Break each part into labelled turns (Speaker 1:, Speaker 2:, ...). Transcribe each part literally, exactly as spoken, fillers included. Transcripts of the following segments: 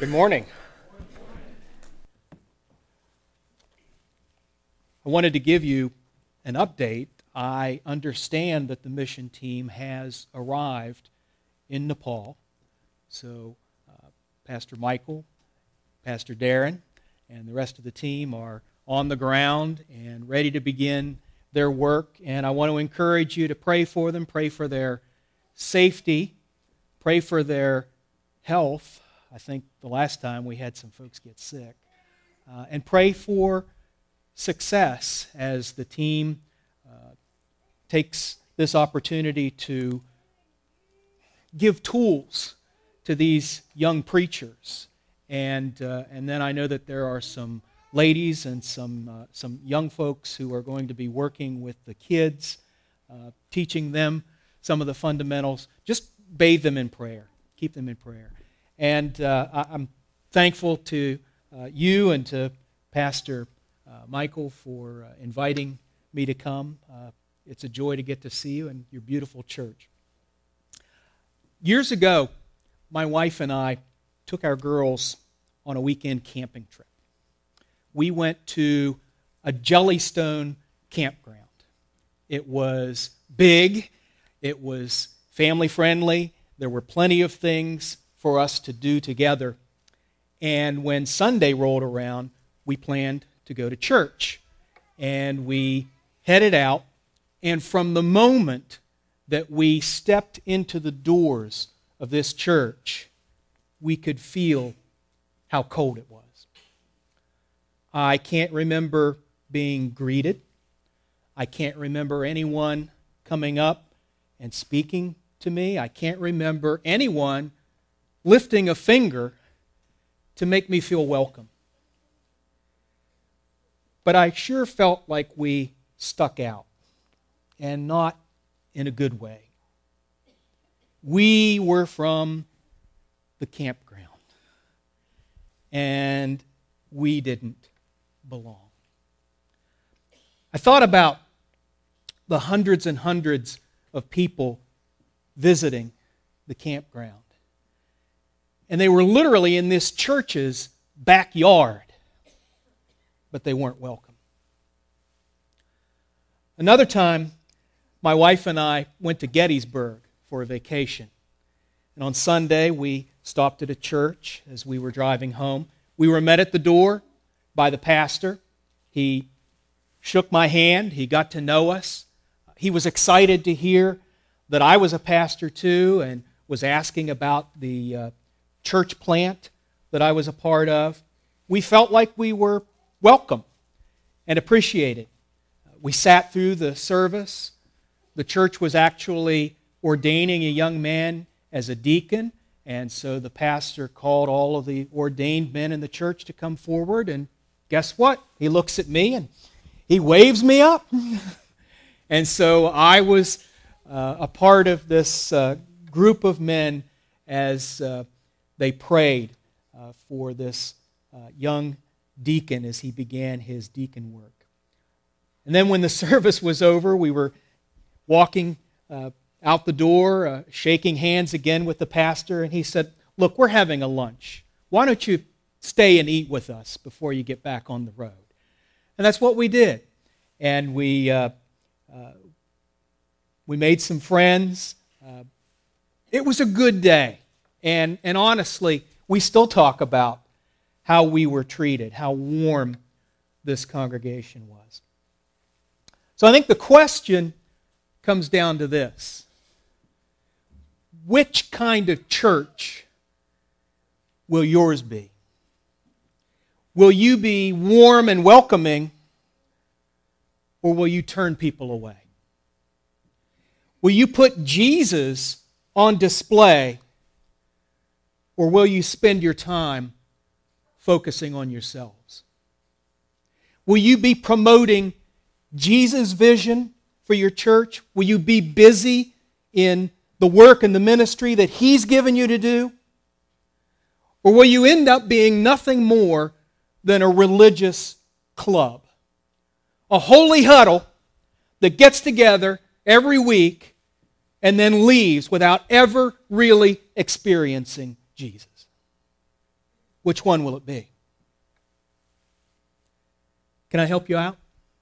Speaker 1: Good morning. I wanted to give you an update. I understand that the mission team has arrived in Nepal. So uh, Pastor Michael, Pastor Darren, and the rest of the team are on the ground and ready to begin their work. And I want to encourage you to pray for them, pray for their safety, pray for their health. I think the last time we had some folks get sick. Uh, and pray for success as the team uh, takes this opportunity to give tools to these young preachers. And uh, and then I know that there are some ladies and some uh, some young folks who are going to be working with the kids, uh, teaching them some of the fundamentals. Just bathe them in prayer. Keep them in prayer. And uh, I, I'm thankful to uh, you and to Pastor uh, Michael for uh, inviting me to come. Uh, it's a joy to get to see you and your beautiful church. Years ago, my wife and I took our girls on a weekend camping trip. We went to a Jellystone campground. It was big. It was family-friendly. There were plenty of things for us to do together. And when Sunday rolled around, we planned to go to church. And we headed out, and from the moment that we stepped into the doors of this church, we could feel how cold it was. I can't remember being greeted. I can't remember anyone coming up and speaking to me. I can't remember anyone lifting a finger to make me feel welcome. But I sure felt like we stuck out, and not in a good way. We were from the campground, and we didn't belong. I thought about the hundreds and hundreds of people visiting the campground. And they were literally in this church's backyard, but they weren't welcome. Another time, my wife and I went to Gettysburg for a vacation. And on Sunday, we stopped at a church as we were driving home. We were met at the door by the pastor. He shook my hand. He got to know us. He was excited to hear that I was a pastor too, and was asking about the uh, church plant that I was a part of. We felt like we were welcome and appreciated. We sat through the service. The church was actually ordaining a young man as a deacon, and so the pastor called all of the ordained men in the church to come forward, and guess what? He looks at me and he waves me up. And so I was uh, a part of this uh, group of men as uh, they prayed uh, for this uh, young deacon as he began his deacon work. And then when the service was over, we were walking uh, out the door, uh, shaking hands again with the pastor, and he said, "Look, we're having a lunch. Why don't you stay and eat with us before you get back on the road?" And that's what we did. And we uh, uh, we made some friends. Uh, it was a good day. And, and honestly, we still talk about how we were treated, how warm this congregation was. So I think the question comes down to this. Which kind of church will yours be? Will you be warm and welcoming, or will you turn people away? Will you put Jesus on display, or will you spend your time focusing on yourselves? Will you be promoting Jesus' vision for your church? Will you be busy in the work and the ministry that He's given you to do? Or will you end up being nothing more than a religious club? A holy huddle that gets together every week and then leaves without ever really experiencing Jesus. which one will it be? Can I help you out?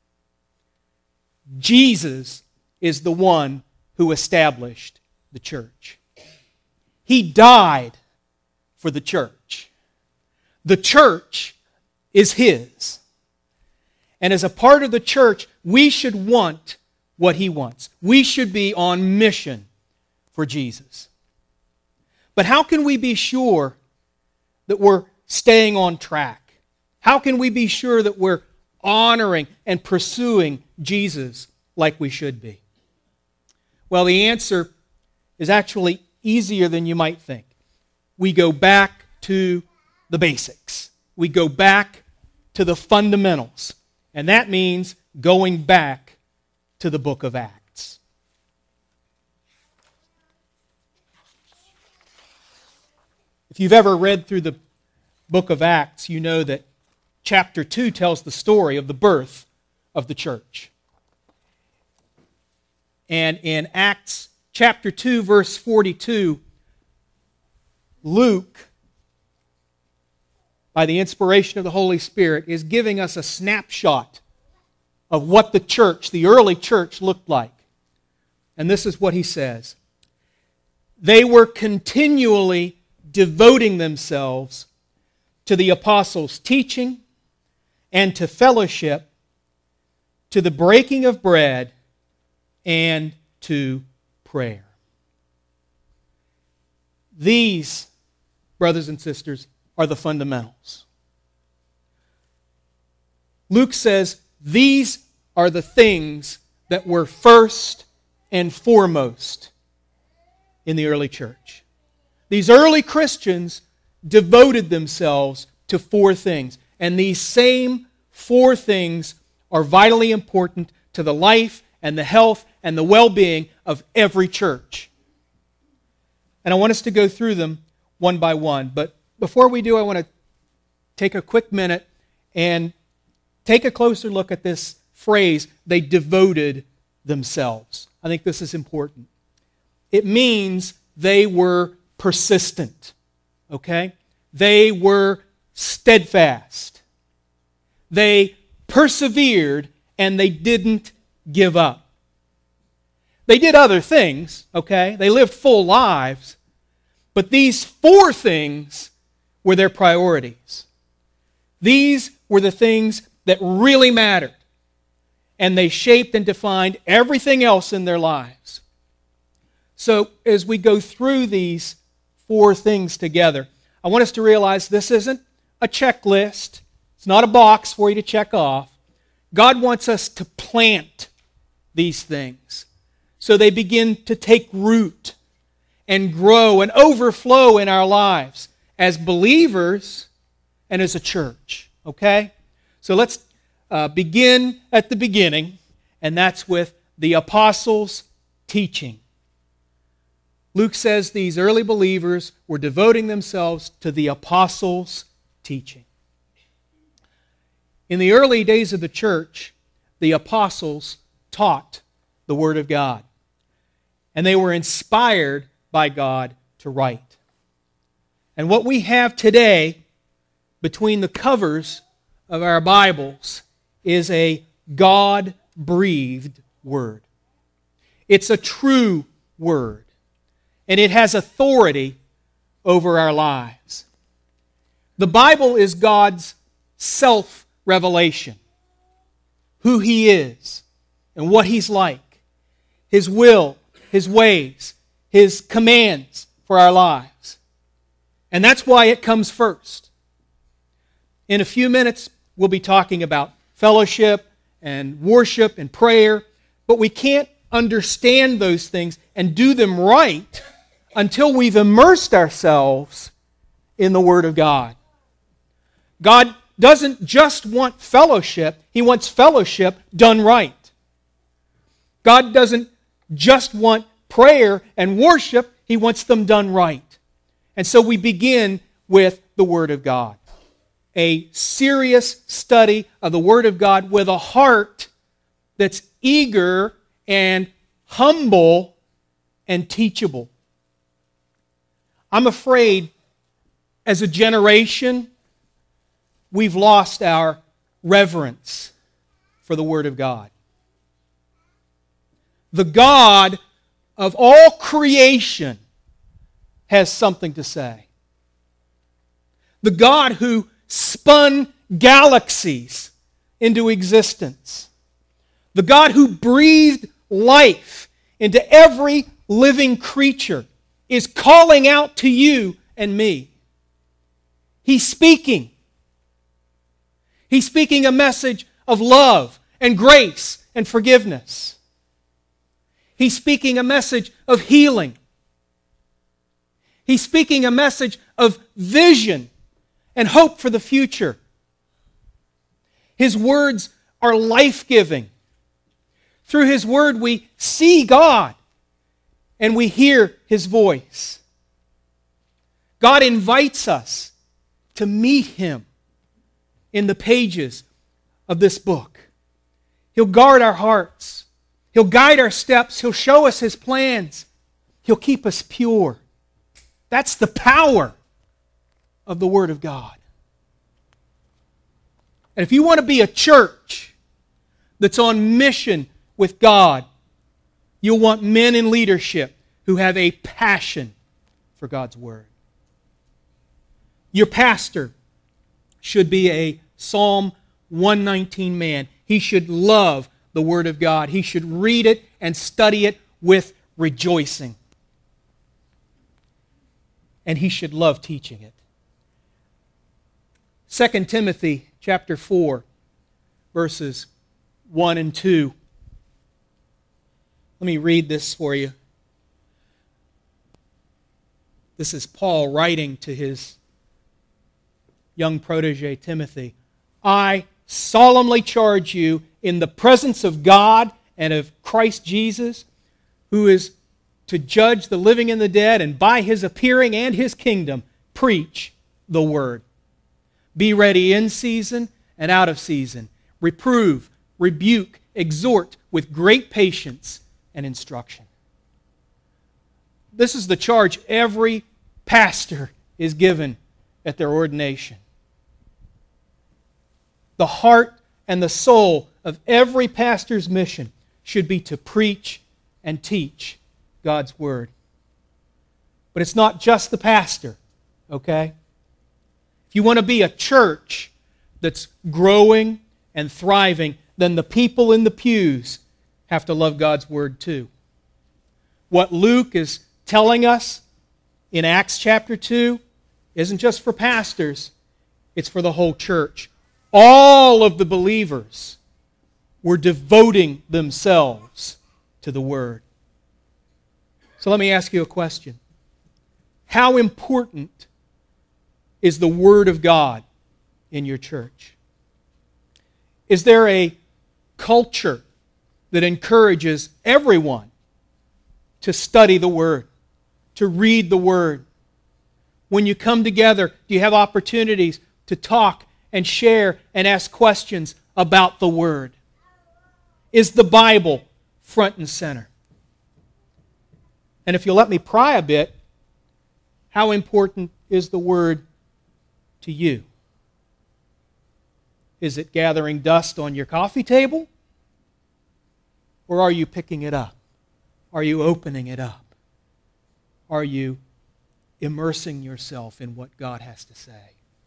Speaker 1: Jesus is the one who established the church. He died for the church. The church is His. And as a part of the church, we should want what He wants. We should be on mission for Jesus. But how can we be sure that we're staying on track? How can we be sure that we're honoring and pursuing Jesus like we should be? Well, the answer is actually easier than you might think. We go back to the basics. We go back to the fundamentals. And that means going back to the book of Acts. If you've ever read through the book of Acts, you know that chapter two tells the story of the birth of the church. And in Acts chapter two, verse forty-two, Luke, by the inspiration of the Holy Spirit, is giving us a snapshot of what the church, the early church, looked like. And this is what he says. They were continually devoting themselves to the apostles' teaching and to fellowship, to the breaking of bread, and to prayer. These, brothers and sisters, are the fundamentals. Luke says these are the things that were first and foremost in the early church. These early Christians devoted themselves to four things, and these same four things are vitally important to the life and the health and the well-being of every church. And I want us to go through them one by one, but before we do, I want to take a quick minute and take a closer look at this phrase, they devoted themselves. I think this is important. It means they were persistent, okay? They were steadfast. They persevered and they didn't give up. They did other things, okay? They lived full lives, but these four things were their priorities. These were the things that really mattered, and they shaped and defined everything else in their lives. So as we go through these four things together, I want us to realize this isn't a checklist. It's not a box for you to check off. God wants us to plant these things so they begin to take root and grow and overflow in our lives as believers and as a church, okay? So let's uh, begin at the beginning, and that's with the apostles' teaching. Luke says these early believers were devoting themselves to the apostles' teaching. In the early days of the church, the apostles taught the Word of God, and they were inspired by God to write. And what we have today between the covers of our Bibles is a God-breathed Word. It's a true Word, and it has authority over our lives. The Bible is God's self-revelation, who He is and what He's like, His will, His ways, His commands for our lives. And that's why it comes first. In a few minutes, we'll be talking about fellowship and worship and prayer, but we can't understand those things and do them right until we've immersed ourselves in the Word of God. God doesn't just want fellowship, He wants fellowship done right. God doesn't just want prayer and worship, He wants them done right. And so we begin with the Word of God. A serious study of the Word of God with a heart that's eager and humble and teachable. I'm afraid as a generation we've lost our reverence for the Word of God. The God of all creation has something to say. The God who spun galaxies into existence. The God who breathed life into every living creature is calling out to you and me. He's speaking. He's speaking a message of love and grace and forgiveness. He's speaking a message of healing. He's speaking a message of vision and hope for the future. His words are life-giving. Through His Word we see God and we hear His voice. God invites us to meet Him in the pages of this book. He'll guard our hearts. He'll guide our steps. He'll show us His plans. He'll keep us pure. That's the power of the Word of God. And if you want to be a church that's on mission with God, you'll want men in leadership who have a passion for God's Word. Your pastor should be a Psalm one nineteen man. He should love the Word of God. He should read it and study it with rejoicing. And he should love teaching it. Second Timothy chapter four, verses one and two. Let me read this for you. This is Paul writing to his young protege Timothy. I solemnly charge you in the presence of God and of Christ Jesus, who is to judge the living and the dead, and by His appearing and His kingdom, preach the Word. Be ready in season and out of season. Reprove, rebuke, exhort with great patience and instruction. This is the charge every pastor is given at their ordination. The heart and the soul of every pastor's mission should be to preach and teach God's Word. But it's not just the pastor, okay? If you want to be a church that's growing and thriving, then the people in the pews have to love God's Word too. What Luke is telling us in Acts chapter two isn't just for pastors, it's for the whole church. All of the believers were devoting themselves to the Word. So let me ask you a question. How important is the Word of God in your church? Is there a culture that encourages everyone to study the Word, to read the Word? When you come together, do you have opportunities to talk and share and ask questions about the Word? Is the Bible front and center? And if you'll let me pry a bit, how important is the Word to you? Is it gathering dust on your coffee table? Or are you picking it up? Are you opening it up? Are you immersing yourself in what God has to say?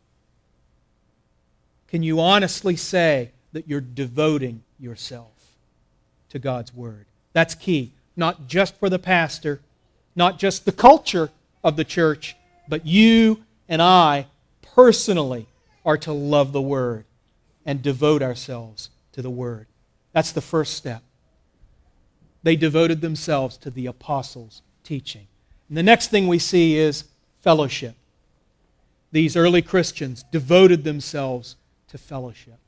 Speaker 1: Can you honestly say that you're devoting yourself to God's Word? That's key. Not just for the pastor, not just the culture of the church, but you and I personally are to love the Word and devote ourselves to the Word. That's the first step. They devoted themselves to the apostles' teaching. And the next thing we see is fellowship. These early Christians devoted themselves to fellowship.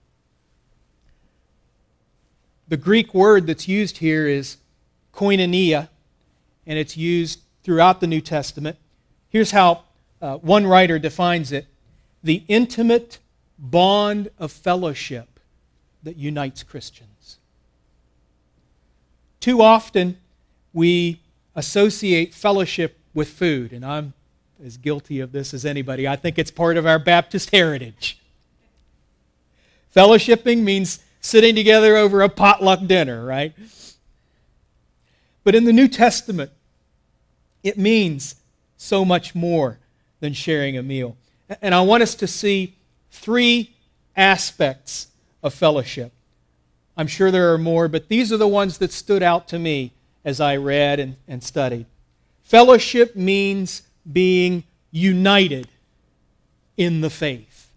Speaker 1: The Greek word that's used here is koinonia, and it's used throughout the New Testament. Here's how uh, one writer defines it: the intimate bond of fellowship that unites Christians. Too often we associate fellowship with food, and I'm as guilty of this as anybody. I think it's part of our Baptist heritage. Fellowshipping means sitting together over a potluck dinner, right? But in the New Testament, it means so much more than sharing a meal. And I want us to see three aspects of fellowship. I'm sure there are more, but these are the ones that stood out to me as I read and, and studied. Fellowship means being united in the faith.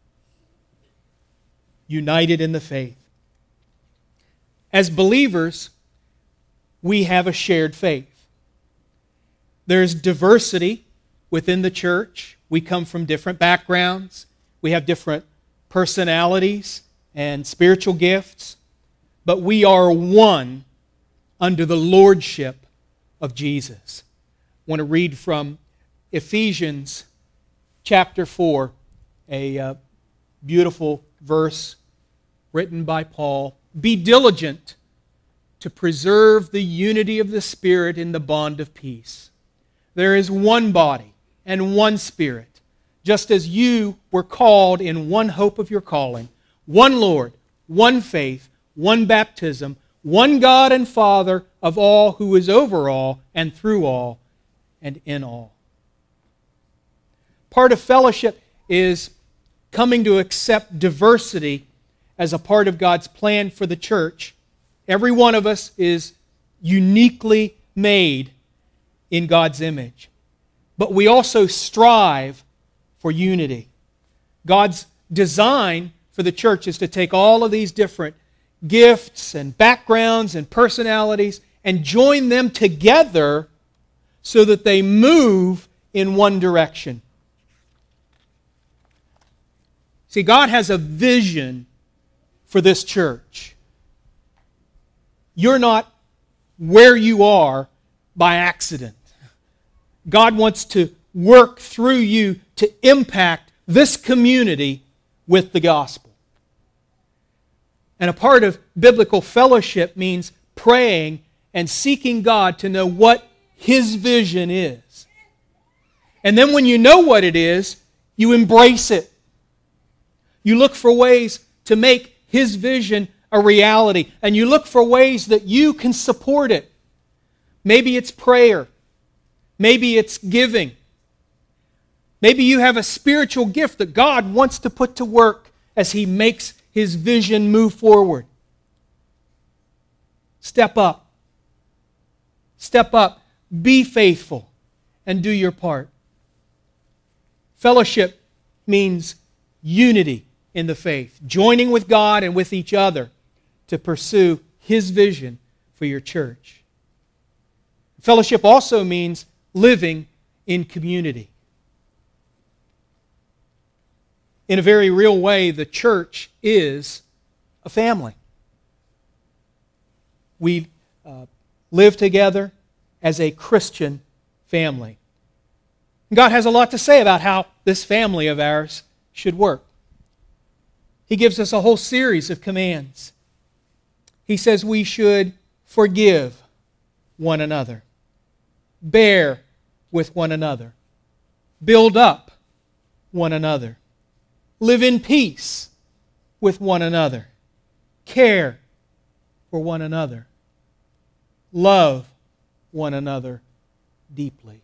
Speaker 1: United in the faith. As believers, we have a shared faith. There's diversity within the church. We come from different backgrounds. We have different personalities and spiritual gifts. But we are one under the lordship of Jesus. I want to read from Ephesians chapter four, a uh, beautiful verse written by Paul. Be diligent to preserve the unity of the Spirit in the bond of peace. There is one body and one Spirit, just as you were called in one hope of your calling, one Lord, one faith, one baptism, one God and Father of all, who is over all and through all and in all. Part of fellowship is coming to accept diversity as a part of God's plan for the church. Every one of us is uniquely made in God's image. But we also strive for unity. God's design for the church is to take all of these different gifts and backgrounds and personalities and join them together so that they move in one direction. See, God has a vision for this church. You're not where you are by accident. God wants to work through you to impact this community with the gospel. And a part of biblical fellowship means praying and seeking God to know what His vision is. And then when you know what it is, you embrace it. You look for ways to make His vision a reality. And you look for ways that you can support it. Maybe it's prayer. Maybe it's giving. Maybe you have a spiritual gift that God wants to put to work as He makes His vision move forward. Step up. Step up. Be faithful and do your part. Fellowship means unity in the faith, joining with God and with each other to pursue His vision for your church. Fellowship also means living in community. In a very real way, the church is a family. We uh, live together as a Christian family. God has a lot to say about how this family of ours should work. He gives us a whole series of commands. He says we should forgive one another, bear with one another, build up one another, live in peace with one another, care for one another, love one another deeply.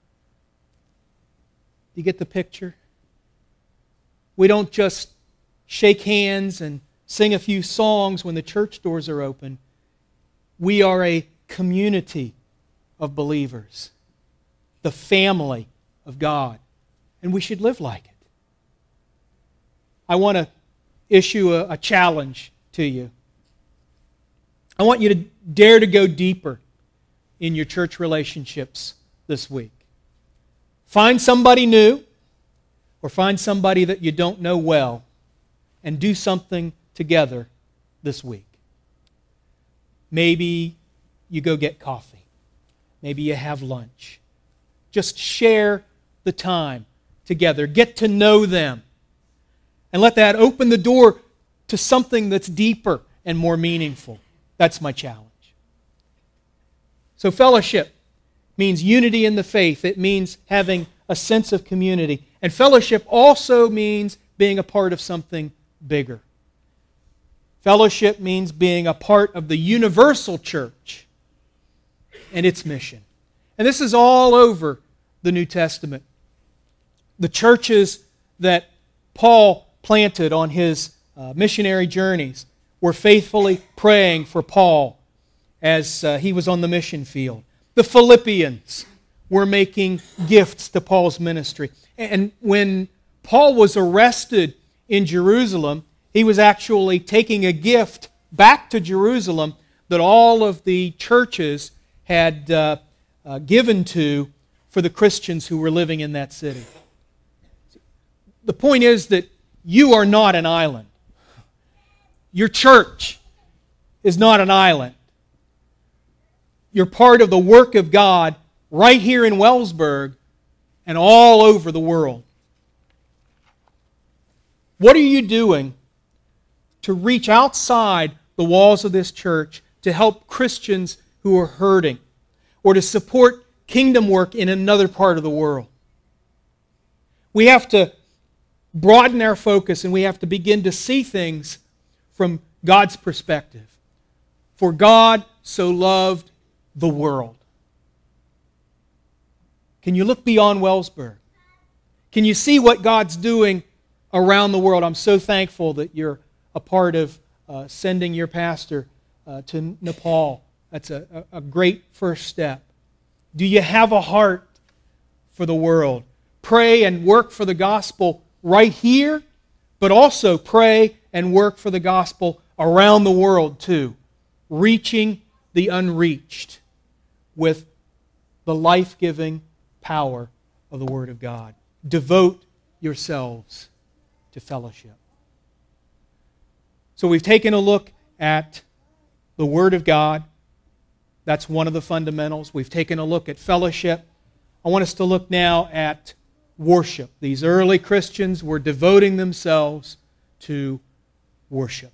Speaker 1: Do you get the picture? We don't just shake hands and sing a few songs when the church doors are open. We are a community of believers, the family of God, and we should live like it. I want to issue a, a challenge to you. I want you to dare to go deeper in your church relationships this week. Find somebody new or find somebody that you don't know well and do something together this week. Maybe you go get coffee. Maybe you have lunch. Just share the time together. Get to know them. And let that open the door to something that's deeper and more meaningful. That's my challenge. So fellowship means unity in the faith. It means having a sense of community. And fellowship also means being a part of something bigger. Fellowship means being a part of the universal church and its mission. And this is all over the New Testament. The churches that Paul planted on his uh, missionary journeys were faithfully praying for Paul as uh, he was on the mission field. The Philippians were making gifts to Paul's ministry. And when Paul was arrested in Jerusalem, he was actually taking a gift back to Jerusalem that all of the churches had uh, uh, given to for the Christians who were living in that city. The point is that you are not an island. Your church is not an island. You're part of the work of God right here in Wellsburg and all over the world. What are you doing to reach outside the walls of this church to help Christians who are hurting, or to support kingdom work in another part of the world? We have to broaden our focus, and we have to begin to see things from God's perspective. For God so loved the world. Can you look beyond Wellsburg? Can you see what God's doing around the world? I'm so thankful that you're a part of uh, sending your pastor uh, to Nepal. That's a, a great first step. Do you have a heart for the world? Pray and work for the gospel right here, but also pray and work for the gospel around the world too, reaching the unreached with the life-giving power of the Word of God. Devote yourselves to fellowship. So we've taken a look at the Word of God. That's one of the fundamentals. We've taken a look at fellowship. I want us to look now at worship. These early Christians were devoting themselves to worship.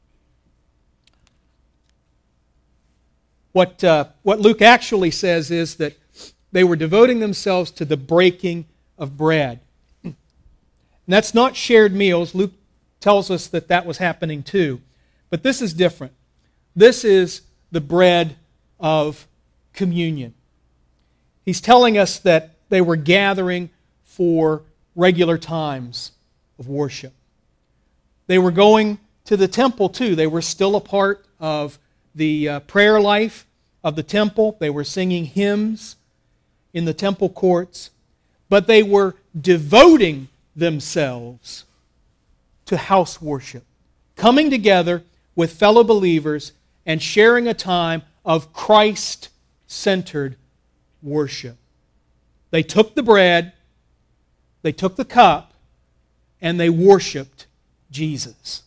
Speaker 1: What, uh, what Luke actually says is that they were devoting themselves to the breaking of bread. And that's not shared meals. Luke tells us that that was happening too. But this is different. This is the bread of communion. He's telling us that they were gathering for regular times of worship. They were going to the temple too. They were still a part of the uh, prayer life of the temple. They were singing hymns in the temple courts. But they were devoting themselves to house worship, coming together with fellow believers and sharing a time of Christ-centered worship. They took the bread, they took the cup, and they worshiped Jesus.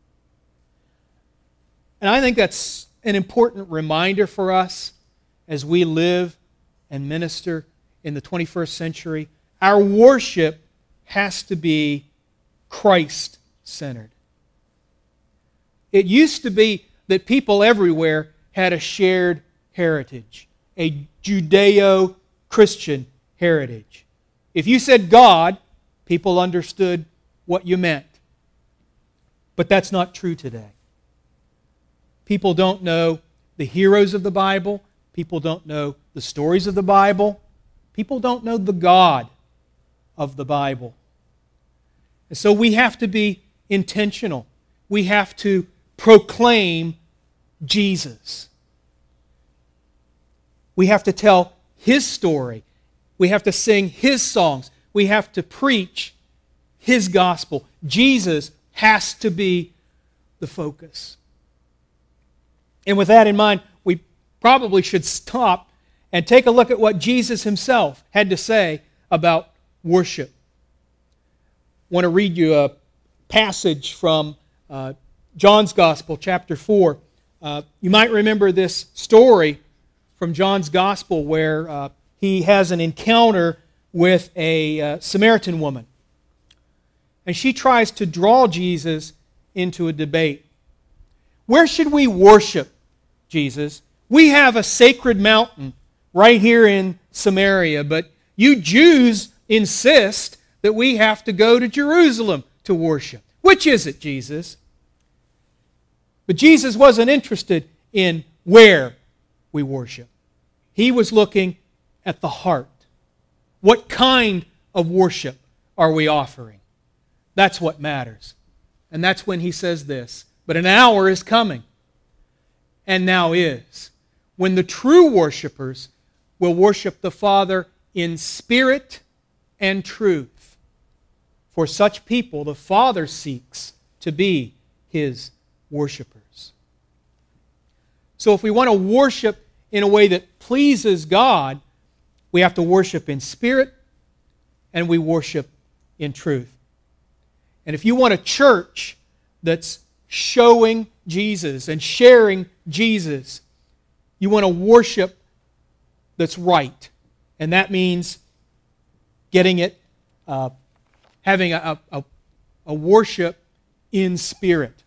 Speaker 1: And I think that's an important reminder for us as we live and minister in the twenty-first century. Our worship has to be Christ-centered. It used to be that people everywhere had a shared heritage, a Judeo-Christian heritage. If you said God, people understood what you meant. But that's not true today. People don't know the heroes of the Bible. People don't know the stories of the Bible. People don't know the God of the Bible. And so we have to be intentional. We have to proclaim Jesus. We have to tell His story. We have to sing His songs. We have to preach His gospel. Jesus has to be the focus. And with that in mind, we probably should stop and take a look at what Jesus Himself had to say about worship. I want to read you a passage from uh, John's Gospel, chapter four. Uh, you might remember this story from John's Gospel where uh, he has an encounter with a uh, Samaritan woman. And she tries to draw Jesus into a debate. Where should we worship, Jesus? We have a sacred mountain right here in Samaria, but you Jews insist that we have to go to Jerusalem to worship. Which is it, Jesus? But Jesus wasn't interested in where we worship. He was looking at the heart. What kind of worship are we offering? That's what matters. And that's when he says this, but an hour is coming, and now is, when the true worshipers will worship the Father in spirit and truth. For such people, the Father seeks to be His worshipers. So if we want to worship in a way that pleases God, we have to worship in spirit and we worship in truth. And if you want a church that's showing Jesus and sharing Jesus, you want a worship that's right. And that means getting it, uh, having a, a, a worship in spirit.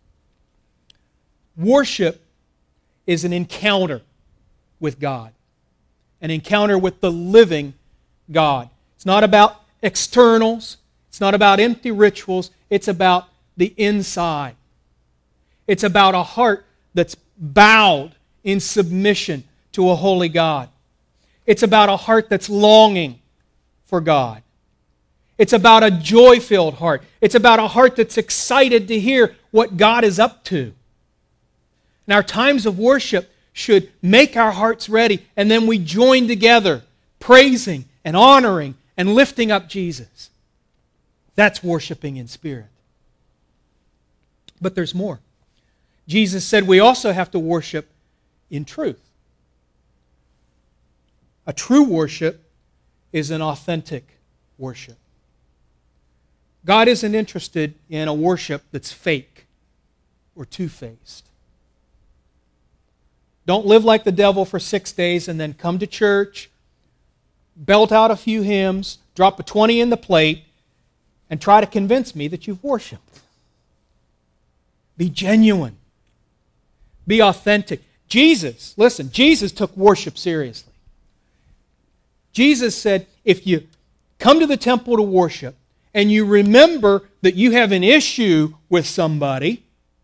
Speaker 1: Worship is an encounter with God, an encounter with the living God. It's not about externals. It's not about empty rituals. It's about the inside. It's about a heart that's bowed in submission to a holy God. It's about a heart that's longing for God. It's about a joy-filled heart. It's about a heart that's excited to hear what God is up to. And our times of worship should make our hearts ready, and then we join together, praising and honoring and lifting up Jesus. That's worshiping in spirit. But there's more. Jesus said we also have to worship in truth. A true worship is an authentic worship. God isn't interested in a worship that's fake or two-faced. Don't live like the devil for six days and then come to church, belt out a few hymns, drop a twenty in the plate, and try to convince me that you've worshiped. Be genuine. Be authentic. Jesus, listen, Jesus took worship seriously. Jesus said, if you come to the temple to worship and you remember that you have an issue with somebody,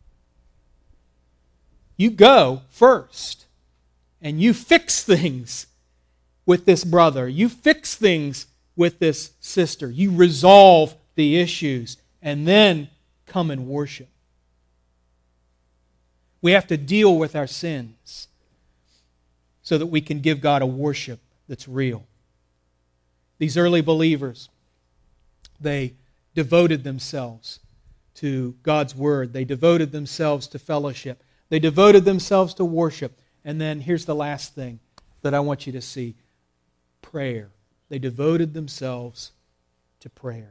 Speaker 1: you go first and you fix things with this brother. You fix things with this sister. You resolve the issues and then come and worship. We have to deal with our sins so that we can give God a worship that's real. These early believers, they devoted themselves to God's Word. They devoted themselves to fellowship. They devoted themselves to worship. And then here's the last thing that I want you to see. Prayer. They devoted themselves to prayer.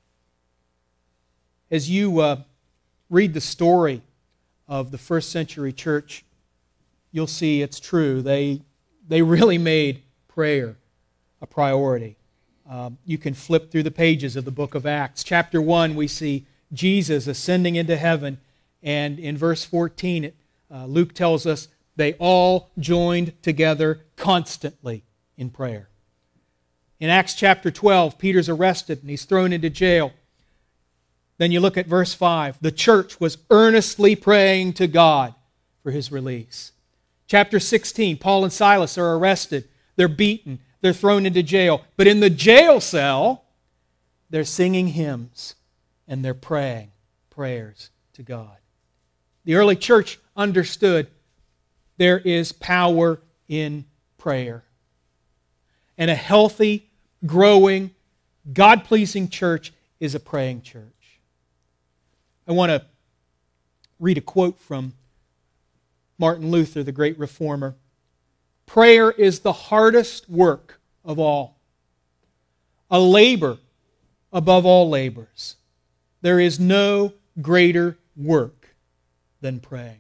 Speaker 1: As you uh, read the story of the first century church, you'll see it's true. They, they really made prayer a priority. Um, you can flip through the pages of the book of Acts. Chapter one, we see Jesus ascending into heaven. And in verse fourteen, it, uh, Luke tells us they all joined together constantly in prayer. In Acts chapter twelve, Peter's arrested and he's thrown into jail. Then you look at verse five. The church was earnestly praying to God for his release. Chapter sixteen, Paul and Silas are arrested. They're beaten. They're thrown into jail. But in the jail cell, they're singing hymns and they're praying prayers to God. The early church understood there is power in prayer. And a healthy, growing, God-pleasing church is a praying church. I want to read a quote from Martin Luther, the great reformer. Prayer is the hardest work of all, a labor above all labors. There is no greater work than praying.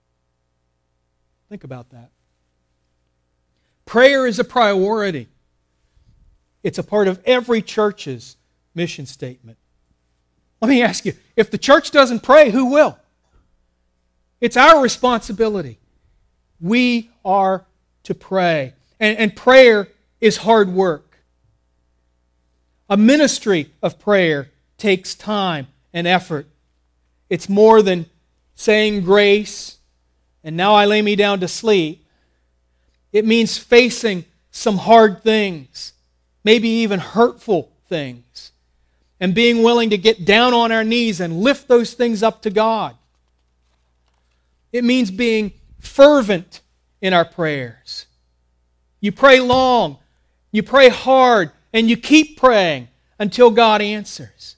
Speaker 1: Think about that. Prayer is a priority. It's a part of every church's mission statement. Let me ask you, if the church doesn't pray, who will? It's our responsibility. We are to pray. And, and prayer is hard work. A ministry of prayer takes time and effort. It's more than saying grace, and now I lay me down to sleep. It means facing some hard things, maybe even hurtful things, and being willing to get down on our knees and lift those things up to God. It means being fervent in our prayers. You pray long, you pray hard, and you keep praying until God answers.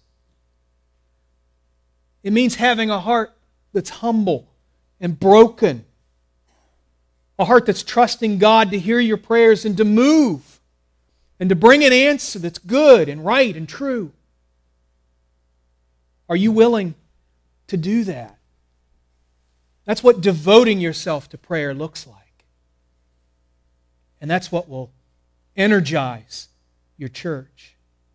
Speaker 1: It means having a heart that's humble and broken. A heart that's trusting God to hear your prayers and to move and to bring an answer that's good and right and true. Are you willing to do that? That's what devoting yourself to prayer looks like. And that's what will energize your church.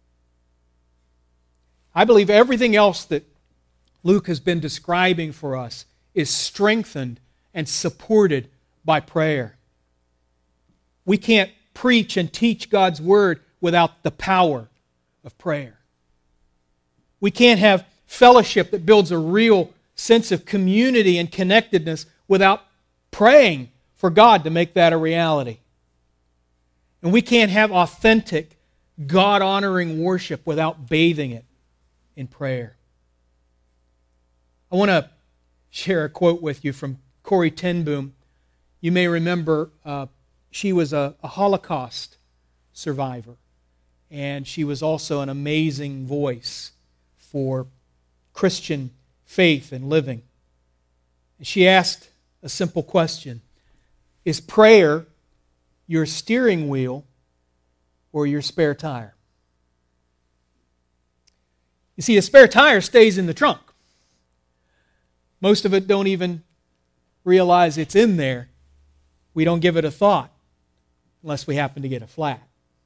Speaker 1: I believe everything else that Luke has been describing for us is strengthened and supported by prayer. We can't preach and teach God's Word without the power of prayer. We can't have fellowship that builds a real sense of community and connectedness without praying for God to make that a reality. And we can't have authentic, God-honoring worship without bathing it in prayer. I want to share a quote with you from Corrie ten Boom. You may remember uh, she was a, a Holocaust survivor, and she was also an amazing voice for Christian faith and living. And she asked a simple question: is prayer your steering wheel or your spare tire? You see, a spare tire stays in the trunk. Most of it don't even realize it's in there. We don't give it a thought unless we happen to get a flat.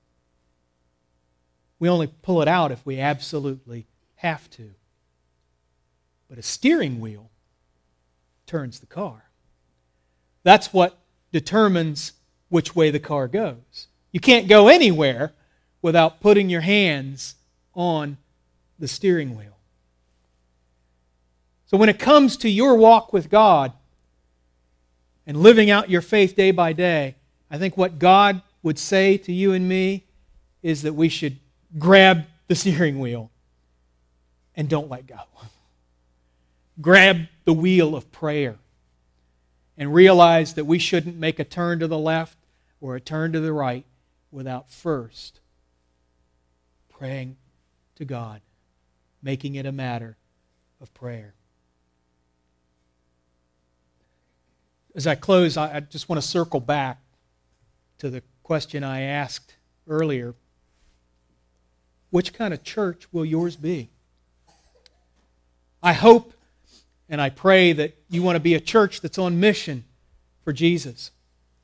Speaker 1: We only pull it out if we absolutely have to. But a steering wheel turns the car. That's what determines which way the car goes. You can't go anywhere without putting your hands on the steering wheel. So when it comes to your walk with God and living out your faith day by day, I think what God would say to you and me is that we should grab the steering wheel and don't let go. Grab the wheel of prayer and realize that we shouldn't make a turn to the left or a turn to the right without first praying to God, making it a matter of prayer. As I close, I just want to circle back to the question I asked earlier. Which kind of church will yours be? I hope and I pray that you want to be a church that's on mission for Jesus.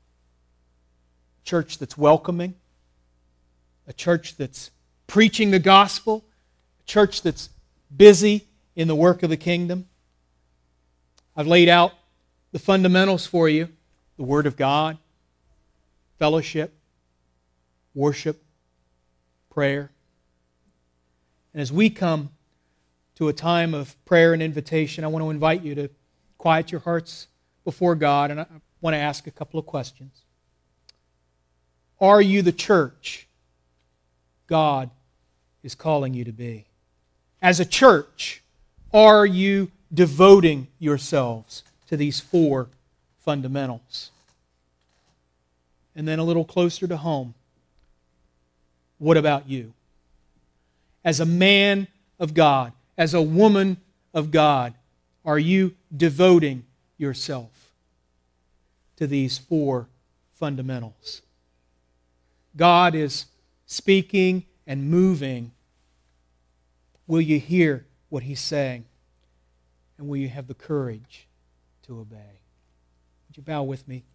Speaker 1: A church that's welcoming. A church that's preaching the gospel. A church that's busy in the work of the kingdom. I've laid out the fundamentals for you: the Word of God, fellowship, worship, prayer. And as we come to a time of prayer and invitation, I want to invite you to quiet your hearts before God, and I want to ask a couple of questions. Are you the church God is calling you to be? As a church, are you devoting yourselves to these four fundamentals? And then a little closer to home, what about you? As a man of God, as a woman of God, are you devoting yourself to these four fundamentals? God is speaking and moving. Will you hear what He's saying? And will you have the courage to obey? Would you bow with me?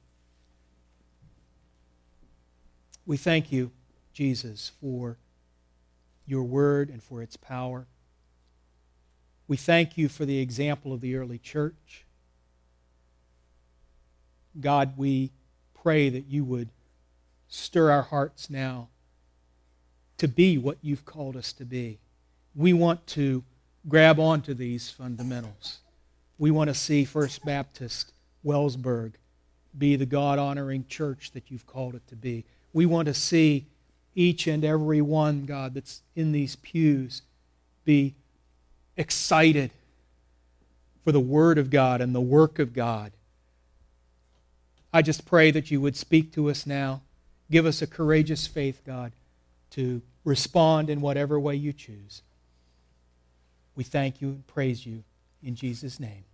Speaker 1: We thank you, Jesus, for your word and for its power. We thank you for the example of the early church. God, we pray that you would stir our hearts now to be what you've called us to be. We want to grab onto these fundamentals. We want to see First Baptist Wellsburg be the God-honoring church that you've called it to be. We want to see each and every one, God, that's in these pews be excited for the Word of God and the work of God. I just pray that you would speak to us now. Give us a courageous faith, God, to respond in whatever way you choose. We thank you and praise you in Jesus' name.